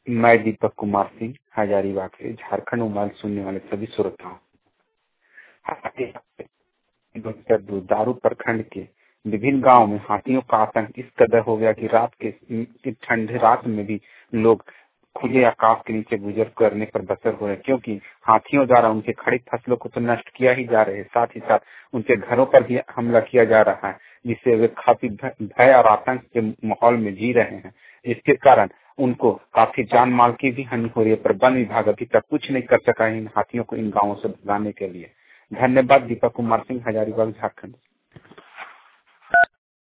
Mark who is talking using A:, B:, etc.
A: मैं दीपक कुमार सिंह हजारीबाग से झारखंड मोबाइल सुनने वाले सभी श्रोताओं, दारू प्रखंड के विभिन्न गांव में हाथियों का आतंक इस कदर हो गया कि रात के ठंडे रात में भी लोग खुले आकाश के नीचे गुजर करने पर बसर हो रहे, क्योंकि हाथियों द्वारा उनके खड़ी फसलों को तो नष्ट किया ही जा रहे हैं, साथ ही साथ उनके घरों पर भी हमला किया जा रहा है, जिससे वे काफी भय और आतंक के माहौल में जी रहे हैं। इसके कारण उनको काफी जान माल की भी हानि हो रही है, पर वन विभाग अभी तक कुछ नहीं कर सका है इन हाथियों को इन गाँवों से भगाने के लिए। धन्यवाद। दीपक कुमार सिंह, हजारीबाग, झारखंड।